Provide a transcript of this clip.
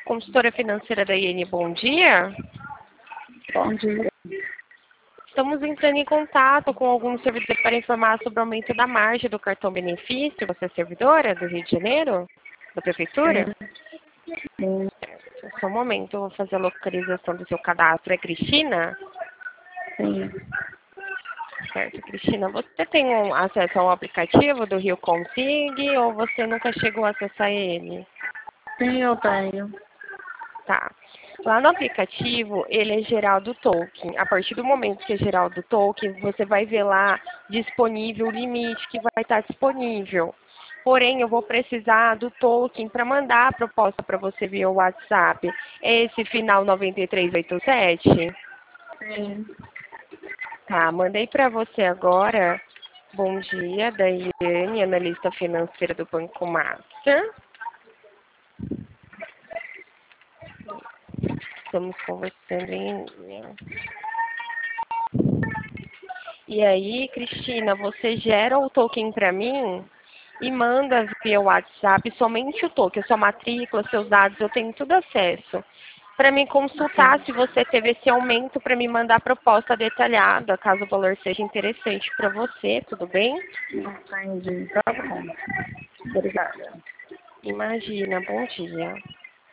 consultora financeira da IN, bom dia. Bom dia. Estamos entrando em contato com algum servidor para informar sobre o aumento da margem do cartão benefício. Você é servidora do Rio de Janeiro? Da Prefeitura? Sim. Só um momento, eu vou fazer a localização do seu cadastro. É Cristina? Sim. Certo, Cristina. Você tem acesso ao aplicativo do Rio Consig ou você nunca chegou a acessar ele? Sim, eu tenho. Tá. Lá no aplicativo, ele é Geraldo Tolkien. A partir do momento que é Geraldo Tolkien, você vai ver lá disponível o limite que vai estar disponível. Porém, eu vou precisar do Tolkien para mandar a proposta para você via WhatsApp. É esse final 9387? Sim. Tá, mandei para você agora. Bom dia, Daiane, analista financeira do Banco Master. Estamos conversando em linha. E aí, Cristina, você gera o token para mim e manda via WhatsApp somente o token, sua matrícula, seus dados, eu tenho tudo acesso. Para me consultar se você teve esse aumento, para me mandar proposta detalhada, caso o valor seja interessante para você, tudo bem? Entendi. Tá bom. Obrigada. Imagina, bom dia.